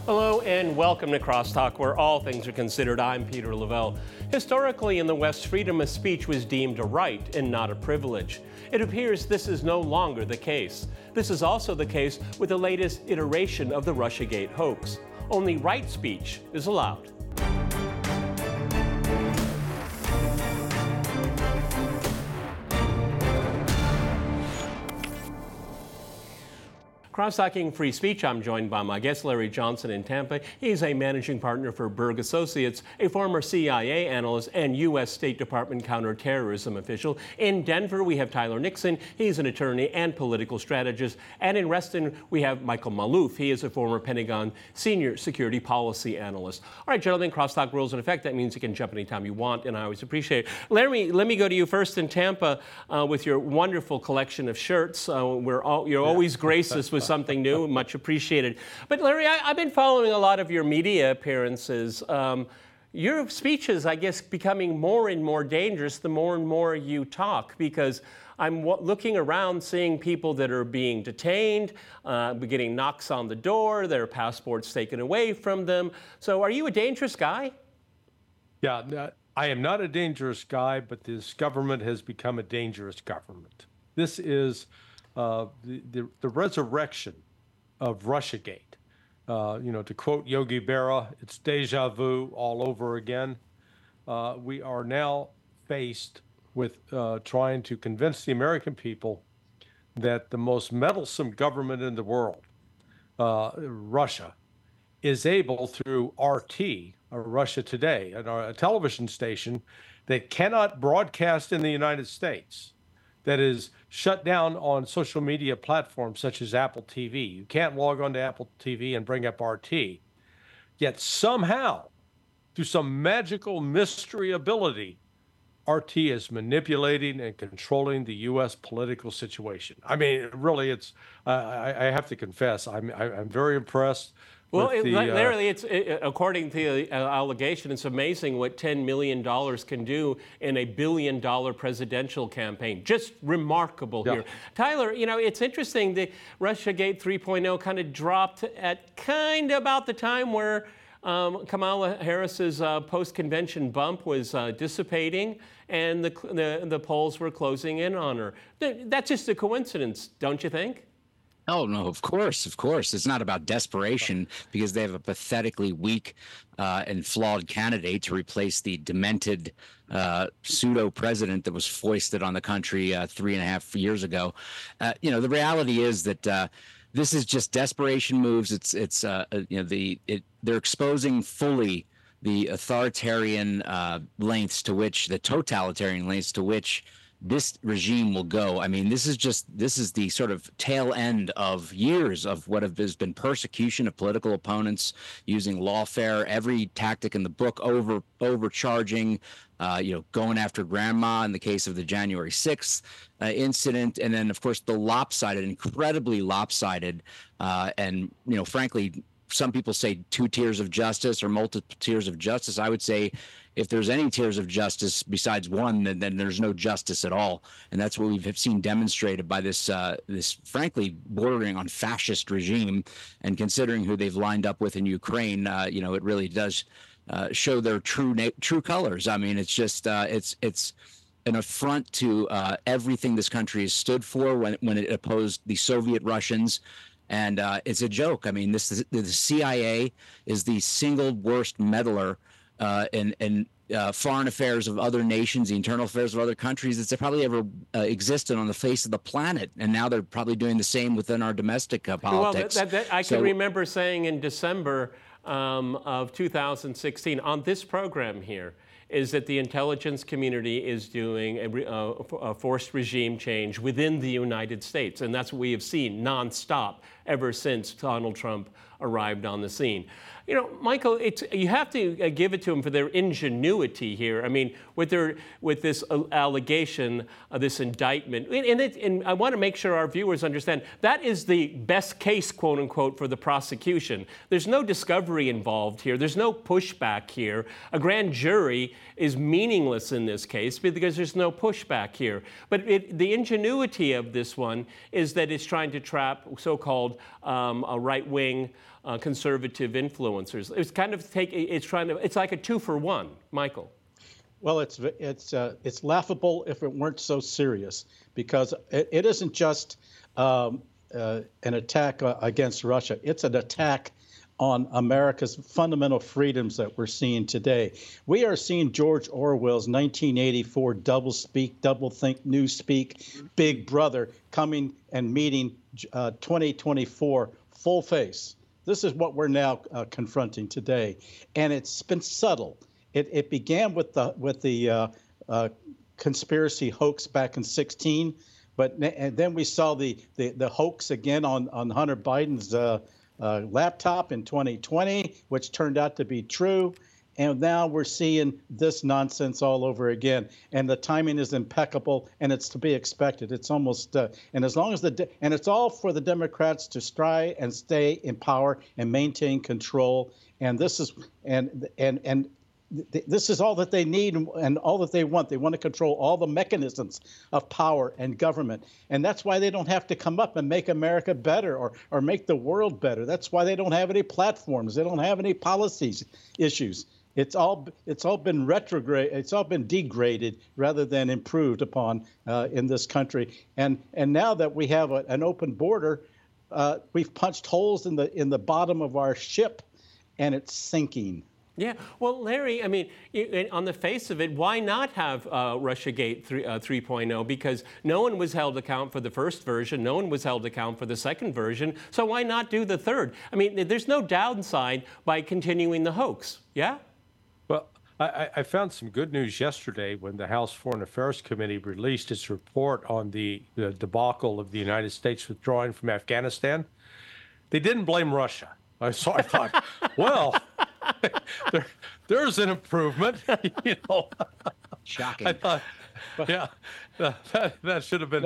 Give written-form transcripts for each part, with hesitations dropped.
Hello and welcome to Crosstalk, where all things are considered. I'm Peter Lavelle. Historically in the West, freedom of speech was deemed a right and not a privilege. It appears this is no longer the case. This is also the case with the latest iteration of the Russiagate hoax. Only right speech is allowed. Cross-talking free speech, I'm joined by my guest, Larry Johnson in Tampa. He's a managing partner for Berg Associates, a former CIA analyst and U.S. State Department counterterrorism official. In Denver, we have Tyler Nixon. He's an attorney and political strategist. And in Reston, we have Michael Maloof. He is a former Pentagon senior security policy analyst. All right, gentlemen, crosstalk rules in effect. That means you can jump anytime you want, and I always appreciate it. Larry, let me go to you first in Tampa with your wonderful collection of shirts. You're always grace us with something new, much appreciated. But Larry, I've been following a lot of your media appearances. Your speech is, I guess, becoming more and more dangerous the more and more you talk, because I'm looking around seeing people that are being detained, getting knocks on the door, their passports taken away from them. So are you a dangerous guy? Yeah, I am not a dangerous guy, but this government has become a dangerous government. This is the resurrection of Russiagate. To quote Yogi Berra, it's deja vu all over again. We are now faced with trying to convince the American people that the most meddlesome government in the world, Russia, is able through RT, or Russia Today, a television station that cannot broadcast in the United States, that is shut down on social media platforms such as Apple TV. You can't log on to Apple TV and bring up RT. Yet somehow, through some magical mystery ability, RT is manipulating and controlling the U.S. political situation. I mean, really, it's. I have to confess, I'm very impressed. Well, Larry, according to the allegation, it's amazing what $10 million can do in a $1 billion presidential campaign. Just remarkable here. Tyler, it's interesting that Russiagate 3.0 kind of dropped at kind of about the time where Kamala Harris's post-convention bump was dissipating and the polls were closing in on her. That's just a coincidence, don't you think? Oh, no, of course. It's not about desperation because they have a pathetically weak and flawed candidate to replace the demented pseudo-president that was foisted on the country 3.5 years ago. The reality is that this is just desperation moves. They're exposing fully the authoritarian the totalitarian lengths to which this regime will go. I mean, this is the sort of tail end of years of what has been persecution of political opponents, using lawfare, every tactic in the book, overcharging, going after grandma in the case of the January 6th incident. And then, of course, the incredibly lopsided, and, frankly, some people say 2 tiers of justice or multiple tiers of justice. I would say if there's any tiers of justice besides one, then there's no justice at all. And that's what we've seen demonstrated by this frankly bordering on fascist regime. And considering who they've lined up with in Ukraine, it really does show their true colors. I mean, it's just it's an affront to everything this country has stood for when it opposed the Soviet Russians. And it's a joke. I mean, the CIA is the single worst meddler in foreign affairs of other nations, the internal affairs of other countries that's probably ever existed on the face of the planet. And now they're probably doing the same within our domestic politics. Well, I can remember saying in December of 2016 on this program here, is that the intelligence community is doing a forced regime change within the United States. And that's what we have seen nonstop ever since Donald Trump arrived on the scene. Michael, you have to give it to them for their ingenuity here. I mean, with this allegation, this indictment, and I want to make sure our viewers understand that is the best case, quote unquote, for the prosecution. There's no discovery involved here. There's no pushback here. A grand jury is meaningless in this case because there's no pushback here. But the ingenuity of this one is that it's trying to trap so-called a right-wing conservative influencers. It's like a 2-for-1. Michael. Well, it's laughable if it weren't so serious, because it isn't just an attack against Russia. It's an attack on America's fundamental freedoms that we're seeing today. We are seeing George Orwell's 1984 doublespeak, doublethink, newspeak, Big Brother coming and meeting 2024 full face. This is what we're now confronting today, and it's been subtle. It began with the conspiracy hoax back in 2016, and then we saw the hoax again on Hunter Biden's laptop in 2020, which turned out to be true. And now we're seeing this nonsense all over again. And the timing is impeccable, and it's to be expected. It's almost and as long as and it's all for the Democrats to try and stay in power and maintain control. And this is this is all that they need and all that they want. They want to control all the mechanisms of power and government. And that's why they don't have to come up and make America better or make the world better. That's why they don't have any platforms. They don't have any policies issues. It's all been retrograde. It's all been degraded rather than improved upon in this country. And now that we have an open border, we've punched holes in the bottom of our ship, and it's sinking. Yeah, well, Larry, I mean, on the face of it, why not have Russiagate 3.0? Because no one was held account for the first version, no one was held account for the second version, so why not do the third? I mean, there's no downside by continuing the hoax, yeah? Well, I found some good news yesterday when the House Foreign Affairs Committee released its report on the debacle of the United States withdrawing from Afghanistan. They didn't blame Russia. So I thought, well, there's an improvement, you know. Shocking. I thought, yeah, that should have been,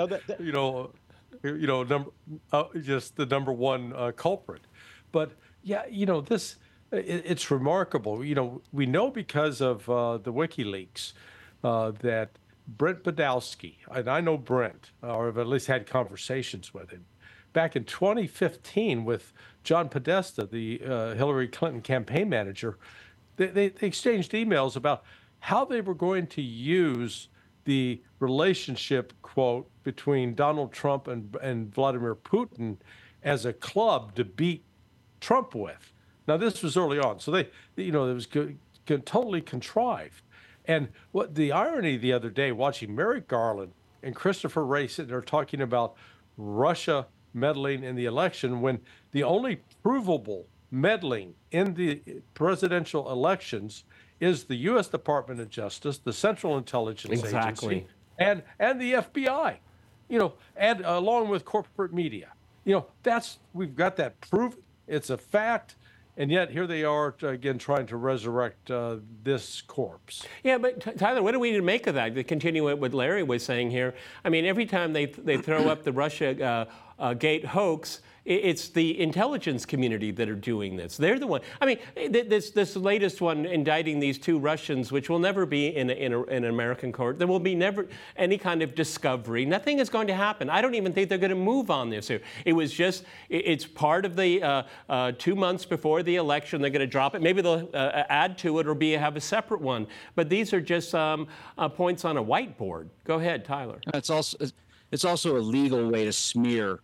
just the number one culprit. But yeah, you know, it's remarkable. You know, we know because of the WikiLeaks that Brent Badowski, and I know Brent, or I've at least had conversations with him, back in 2015 with John Podesta, the Hillary Clinton campaign manager, they exchanged emails about how they were going to use the relationship, quote, between Donald Trump and Vladimir Putin as a club to beat Trump with. Now, this was early on, so it was totally contrived. And what the irony the other day, watching Merrick Garland and Christopher Wray sitting there talking about Russia meddling in the election, when the only provable meddling in the presidential elections is the U.S. Department of Justice, the Central Intelligence Agency, and the FBI, you know, and along with corporate media. You know, we've got that proof. It's a fact. And yet here they are again trying to resurrect this corpse. Yeah, but Tyler, what do we need to make of that? To continue what Larry was saying here, I mean, every time they throw up the Russia Gate hoax, it's the intelligence community that are doing this. They're the one. I mean, this latest one indicting these two Russians, which will never be in an American court. There will be never any kind of discovery. Nothing is going to happen. I don't even think they're going to move on this. It was just, it's part of the 2 months before the election. They're going to drop it. Maybe they'll add to it or have a separate one. But these are just points on a whiteboard. Go ahead, Tyler. It's also a legal way to smear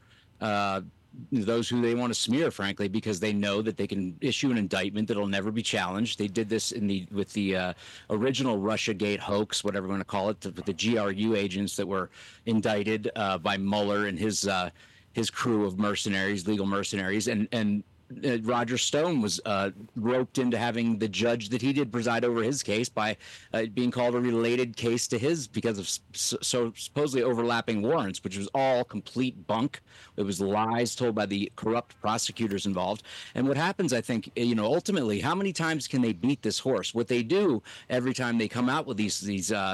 those who they want to smear, frankly, because they know that they can issue an indictment that'll never be challenged. They did this with the original Russiagate hoax, whatever you want to call it, with the GRU agents that were indicted by Mueller and his crew of mercenaries, legal mercenaries, and Roger Stone was roped into having the judge that he did preside over his case by being called a related case to his because of so supposedly overlapping warrants, which was all complete bunk. It was lies told by the corrupt prosecutors involved. And what happens, I think, ultimately, how many times can they beat this horse? What they do every time they come out with these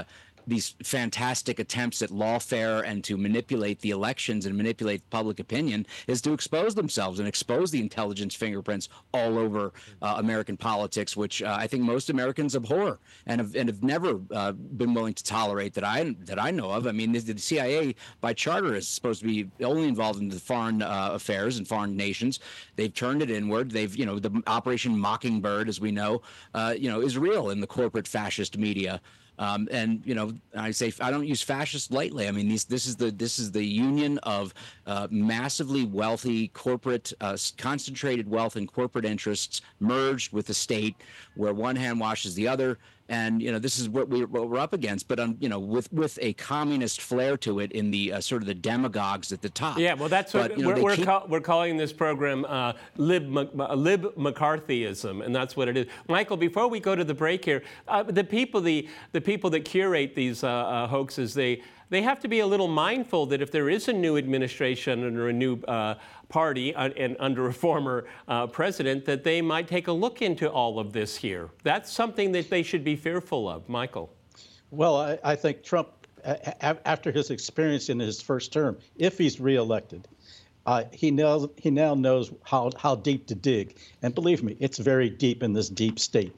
these fantastic attempts at lawfare and to manipulate the elections and manipulate public opinion is to expose themselves and expose the intelligence fingerprints all over American politics, which I think most Americans abhor and have never been willing to tolerate that I know of. I mean, the CIA by charter is supposed to be only involved in the foreign affairs and foreign nations. They've turned it inward. They've, the Operation Mockingbird, as we know, is real in the corporate fascist media. And I say I don't use fascist lightly. I mean, this is the union of massively wealthy corporate, concentrated wealth and corporate interests merged with the state, where one hand washes the other. And this is what we're up against, but with a communist flair to it in the sort of the demagogues at the top. Yeah, well, that's what we're calling this program lib McCarthyism, and that's what it is. Michael, before we go to the break here, the people that curate these hoaxes, they have to be a little mindful that if there is a new administration under a new party and under a former president, that they might take a look into all of this here. That's something that they should be fearful of. Michael. Well, I think Trump, after his experience in his first term, if he's reelected, he now knows how deep to dig. And believe me, it's very deep in this deep state.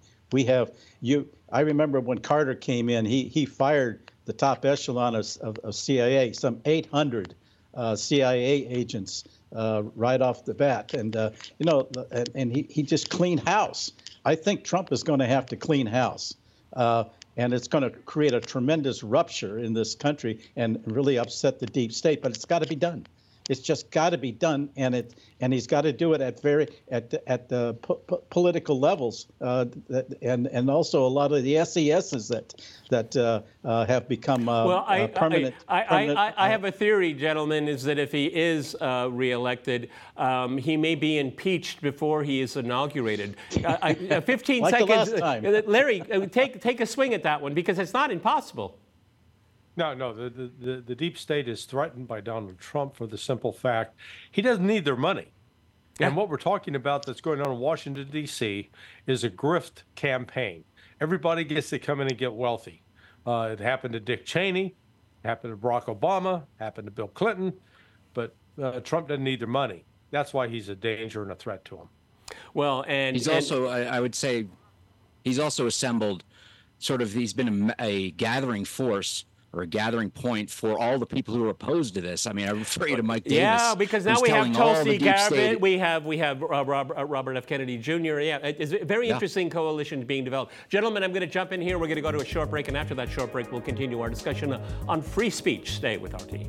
I remember when Carter came in, he fired the top echelon of CIA, some 800 CIA agents right off the bat, and he just cleaned house. I think Trump is going to have to clean house, and it's going to create a tremendous rupture in this country and really upset the deep state. But it's got to be done. It's just got to be done, and he's got to do it at the political levels, and also a lot of the SESs that have become permanent. I have a theory, gentlemen, is that if he is reelected, he may be impeached before he is inaugurated. 15 like seconds, the last time. Larry, take a swing at that one, because it's not impossible. No, the deep state is threatened by Donald Trump for the simple fact he doesn't need their money. Yeah. And what we're talking about that's going on in Washington, D.C. is a grift campaign. Everybody gets to come in and get wealthy. It happened to Dick Cheney, happened to Barack Obama, happened to Bill Clinton, but Trump doesn't need their money. That's why he's a danger and a threat to him. Well, and he's also, I would say, he's also assembled he's been a gathering force or a gathering point for all the people who are opposed to this. I mean, I refer you to Mike Davis. Yeah, because now we have Tulsi Gabbard, we have Robert F. Kennedy Jr. Yeah, it's a very interesting coalition being developed. Gentlemen, I'm going to jump in here. We're going to go to a short break, and after that short break, we'll continue our discussion on free speech. Stay with RT.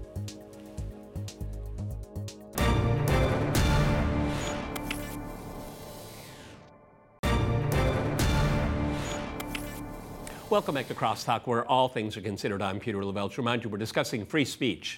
Welcome back to Crosstalk, where all things are considered. I'm Peter Lavelle. To remind you, we're discussing free speech.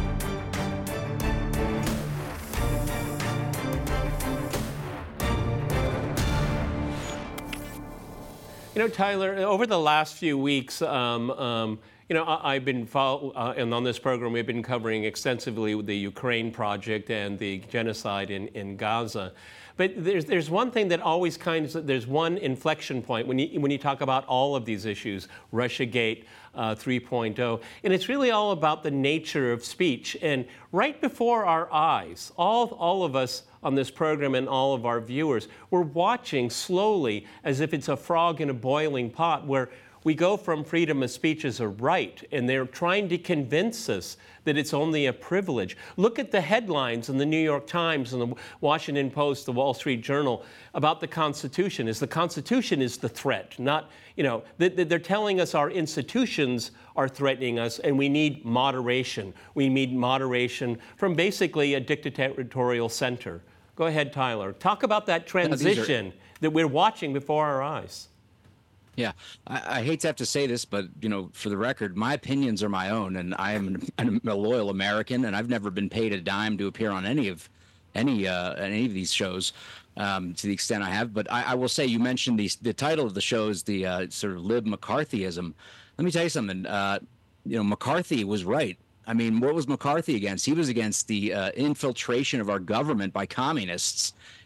Tyler, over the last few weeks, I've been and on this program, we've been covering extensively the Ukraine project and the genocide in Gaza. But there's one thing that always there's one inflection point when you talk about all of these issues, Russiagate 3.0, and it's really all about the nature of speech. And right before our eyes, all of us on this program and all of our viewers, we're watching slowly as if it's a frog in a boiling pot, where we go from freedom of speech as a right, and they're trying to convince us that it's only a privilege. Look at the headlines in the New York Times and the Washington Post, the Wall Street Journal about the Constitution. The Constitution is the threat, not, they're telling us our institutions are threatening us, and we need moderation. We need moderation from basically a dictatorial center. Go ahead, Tyler. Talk about that transition that we're watching before our eyes. Yeah, I hate to have to say this, but, for the record, my opinions are my own, and I am a loyal American, and I've never been paid a dime to appear on any of these shows, to the extent I have. But I will say, you mentioned the title of the show is the sort of lib McCarthyism. Let me tell you something. McCarthy was right. I mean, what was McCarthy against? He was against the infiltration of our government by communists.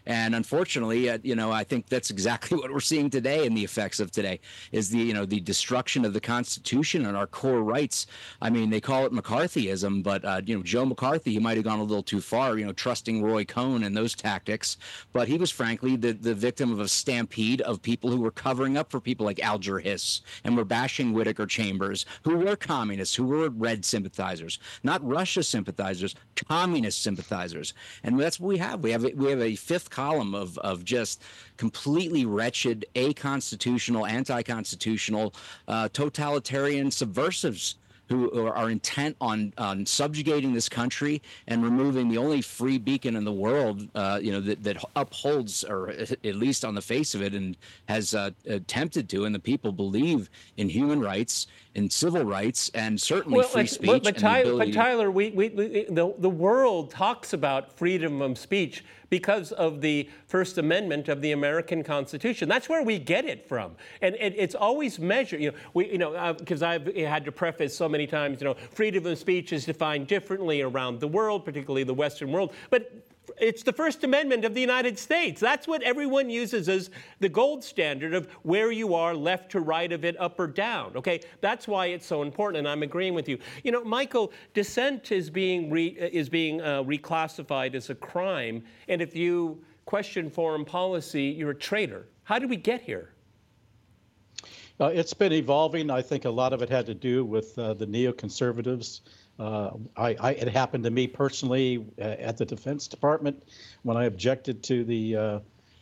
And unfortunately, I think that's exactly what we're seeing today, and the effects of today is the destruction of the Constitution and our core rights. I mean, they call it McCarthyism, but Joe McCarthy, he might have gone a little too far, trusting Roy Cohn and those tactics. But he was frankly the victim of a stampede of people who were covering up for people like Alger Hiss and were bashing Whittaker Chambers, who were communists, who were Red sympathizers, not Russia sympathizers, communist sympathizers. And that's what we have. We have a fifth column of just completely wretched, aconstitutional, anti-constitutional, totalitarian subversives who are intent on subjugating this country and removing the only free beacon in the world, that upholds, or at least on the face of it, and has attempted to, and the people believe in human rights, in civil rights, and certainly free speech. But Tyler, the world talks about freedom of speech because of the First Amendment of the American Constitution. That's where we get it from, and it's always measured. Because I've had to preface so many times, freedom of speech is defined differently around the world, particularly the Western world, but it's the First Amendment of the United States. That's what everyone uses as the gold standard of where you are, left to right of it, up or down. Okay, that's why it's so important, and I'm agreeing with you. Michael, dissent is being reclassified as a crime, and if you question foreign policy, you're a traitor. How did we get here? It's been evolving. I think a lot of it had to do with the neoconservatives. It happened to me personally at the Defense Department when I objected to the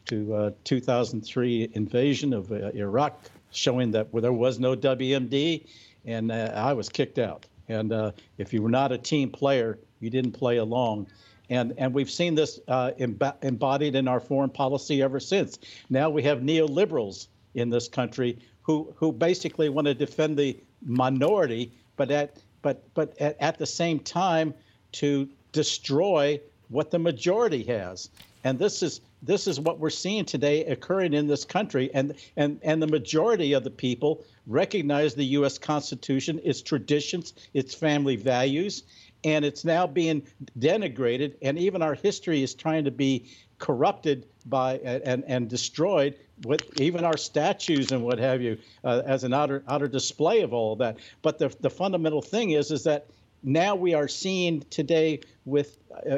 2003 invasion of Iraq, showing that there was no WMD, and I was kicked out. And if you were not a team player, you didn't play along. And we've seen this embodied in our foreign policy ever since. Now we have neoliberals in this country who basically want to defend the minority, but at the same time to destroy what the majority has. And this is what we're seeing today occurring in this country. And the majority of the people recognize the U.S. Constitution, its traditions, its family values, and it's now being denigrated. And even our history is trying to be corrupted by and destroyed with even our statues and what have you, as an outer display of all of that. But the fundamental thing is that now we are seeing today with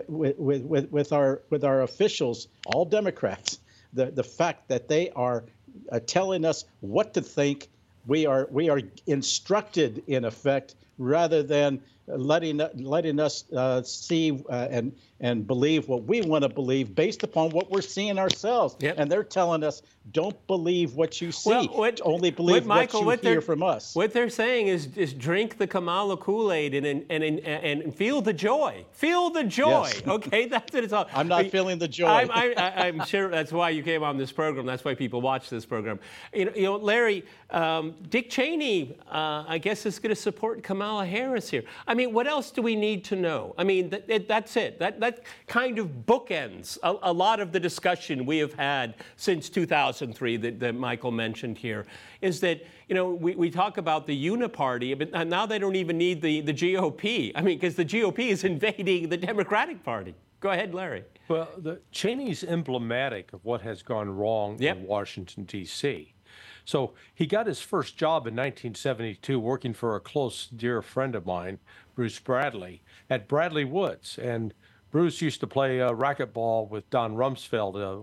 our officials, all Democrats, the fact that they are telling us what to think. We are instructed in effect, rather than letting us see and believe what we want to believe based upon what we're seeing ourselves. Yep. And they're telling us, don't believe what you see, only believe what you hear from us. What they're saying is drink the Kamala Kool-Aid and feel the joy. Feel the joy. Yes. Okay, that's what it's all. I'm not feeling the joy. I'm sure that's why you came on this program. That's why people watch this program. Larry, Dick Cheney, I guess, is going to support Kamala Harris here. I mean, what else do we need to know? I mean, that's it. That kind of bookends a lot of the discussion we have had since 2003 that Michael mentioned here, is that, we talk about the Uniparty, but now they don't even need the GOP. I mean, because the GOP is invading the Democratic Party. Go ahead, Larry. Well, Cheney's emblematic of what has gone wrong Yep. in Washington, D.C. So he got his first job in 1972 working for a close, dear friend of mine, Bruce Bradley, at Bradley Woods. And Bruce used to play racquetball with Don Rumsfeld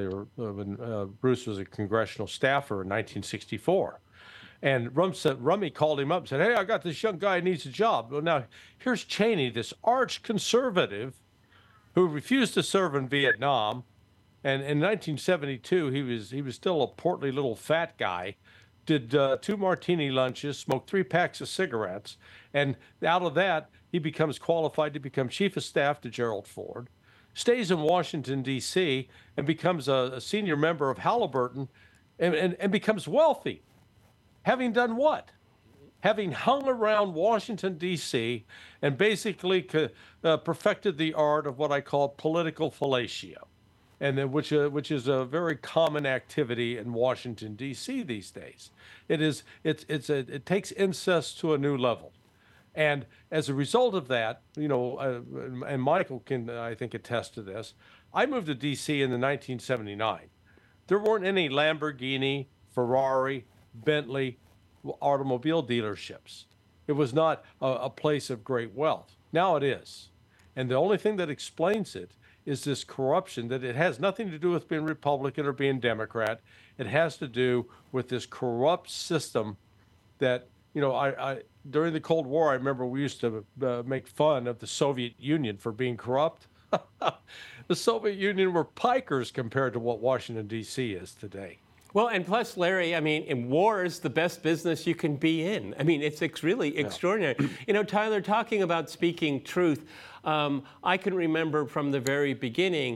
when Bruce was a congressional staffer in 1964. And Rummy called him up and said, "Hey, I got this young guy who needs a job." Well, now, here's Cheney, this arch conservative who refused to serve in Vietnam. And in 1972, he was still a portly little fat guy, did 2 martini lunches, smoked 3 packs of cigarettes, and out of that, he becomes qualified to become chief of staff to Gerald Ford, stays in Washington, D.C., and becomes a senior member of Halliburton, and becomes wealthy. Having done what? Having hung around Washington, D.C., and basically perfected the art of what I call political fellatio. And then, which is a very common activity in Washington, D.C. these days. It takes incest to a new level. And as a result of that, and Michael can, I think, attest to this, I moved to D.C. in the 1979. There weren't any Lamborghini, Ferrari, Bentley automobile dealerships. It was not a place of great wealth. Now it is. And the only thing that explains it is this corruption, that it has nothing to do with being Republican or being Democrat. It has to do with this corrupt system that, I during the Cold War, I remember we used to make fun of the Soviet Union for being corrupt. The Soviet Union were pikers compared to what Washington, D.C. is today. Well, and plus, Larry, I mean, in war is the best business you can be in. I mean, it's really extraordinary. Tyler, talking about speaking truth, I can remember from the very beginning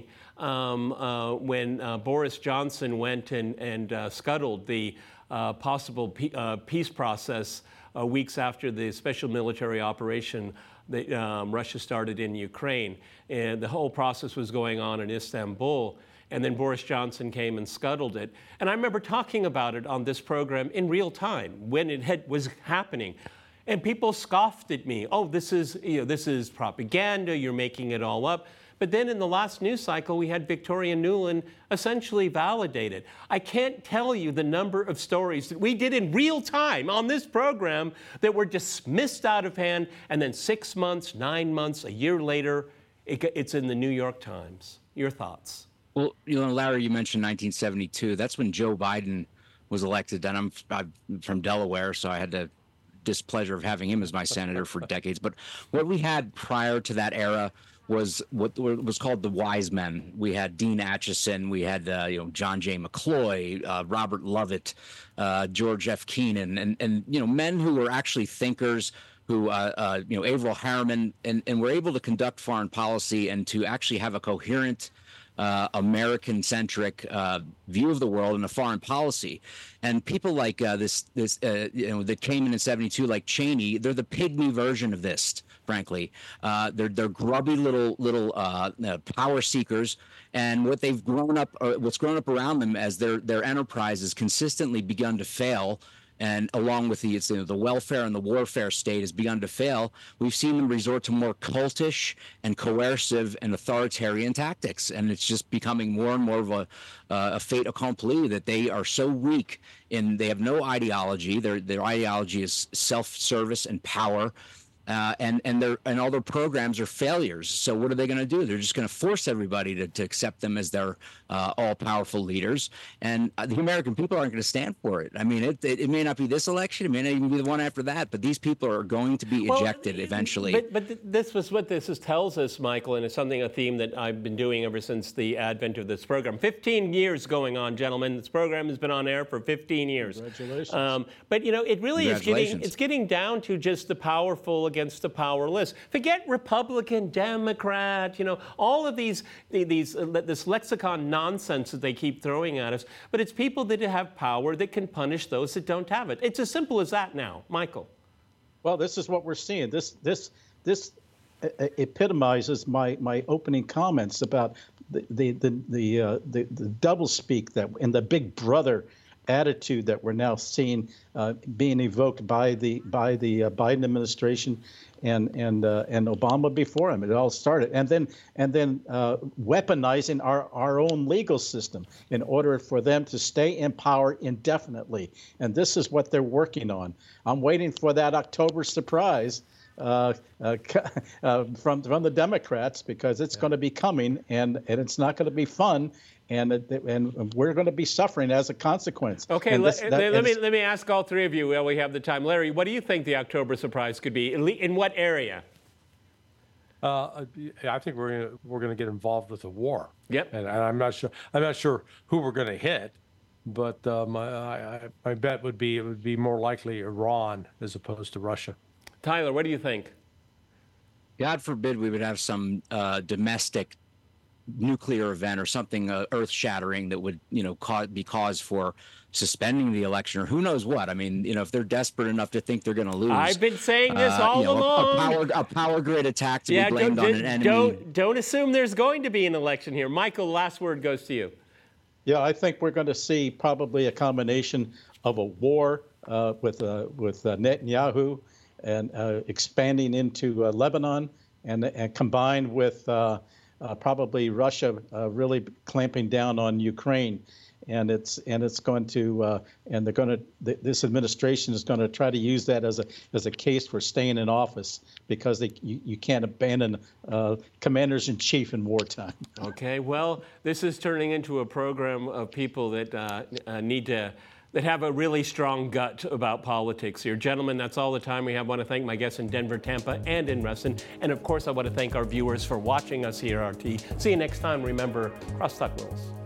when Boris Johnson went and scuttled the possible peace process weeks after the special military operation that Russia started in Ukraine. And the whole process was going on in Istanbul. And then Boris Johnson came and scuttled it. And I remember talking about it on this program in real time when it was happening. And people scoffed at me. Oh, this is propaganda. You're making it all up. But then in the last news cycle, we had Victoria Nuland essentially validate it. I can't tell you the number of stories that we did in real time on this program that were dismissed out of hand. And then 6 months, 9 months, a year later, it's in the New York Times. Your thoughts? Well, Larry, you mentioned 1972. That's when Joe Biden was elected, and I'm from Delaware, so I had the displeasure of having him as my senator for decades. But what we had prior to that era was what was called the wise men. We had Dean Acheson, we had John J. McCloy, Robert Lovett, George F. Keenan, and men who were actually thinkers, who Averell Harriman, and were able to conduct foreign policy and to actually have a coherent American-centric view of the world and a foreign policy. And people like that came in 72, like Cheney, they're the pygmy version of this, frankly. They're grubby little power seekers, and what's grown up around them as their enterprise has consistently begun to fail. And along with the welfare and the warfare state has begun to fail, we've seen them resort to more cultish and coercive and authoritarian tactics. And it's just becoming more and more of a fait accompli that they are so weak they have no ideology. Their ideology is self-service and power. And all their programs are failures. So what are they going to do? They're just going to force everybody to accept them as their all-powerful leaders. And the American people aren't going to stand for it. I mean, it may not be this election. It may not even be the one after that. But these people are going to be ejected eventually. But this was what this tells us, Michael, and it's a theme that I've been doing ever since the advent of this program. 15 years going on, gentlemen. This program has been on air for 15 years. Congratulations. But it really is getting down to just the powerful against the powerless. Forget Republican, Democrat, all of this lexicon nonsense that they keep throwing at us. But it's people that have power that can punish those that don't have it. It's as simple as that now, Michael. Well, this is what we're seeing. This epitomizes my opening comments about the doublespeak that in the Big Brother attitude that we're now seeing being evoked by the Biden administration and Obama before him. It all started, and then weaponizing our own legal system in order for them to stay in power indefinitely. And this is what they're working on. I'm waiting for that October surprise from the Democrats, because it's going to be coming, and it's not going to be fun. And we're going to be suffering as a consequence. Okay, let me ask all three of you while we have the time. Larry, what do you think the October surprise could be? In what area? I think we're going to get involved with a war. Yep. And I'm not sure who we're going to hit, but my bet would be it would be more likely Iran as opposed to Russia. Tyler, what do you think? God forbid we would have some domestic nuclear event or something earth-shattering that would, be cause for suspending the election, or who knows what. I mean, if they're desperate enough to think they're going to lose. I've been saying this all along. A power grid attack to be blamed on an enemy. Don't assume there's going to be an election here. Michael, last word goes to you. Yeah, I think we're going to see probably a combination of a war with Netanyahu expanding into Lebanon, and combined with probably Russia really clamping down on Ukraine. And it's going to this administration is going to try to use that as a case for staying in office, because you can't abandon commanders in chief in wartime. Okay, well, this is turning into a program of people that that have a really strong gut about politics here. Gentlemen, that's all the time we have. I want to thank my guests in Denver, Tampa, and in Reston. And of course, I want to thank our viewers for watching us here at RT. See you next time. Remember, cross talk rules.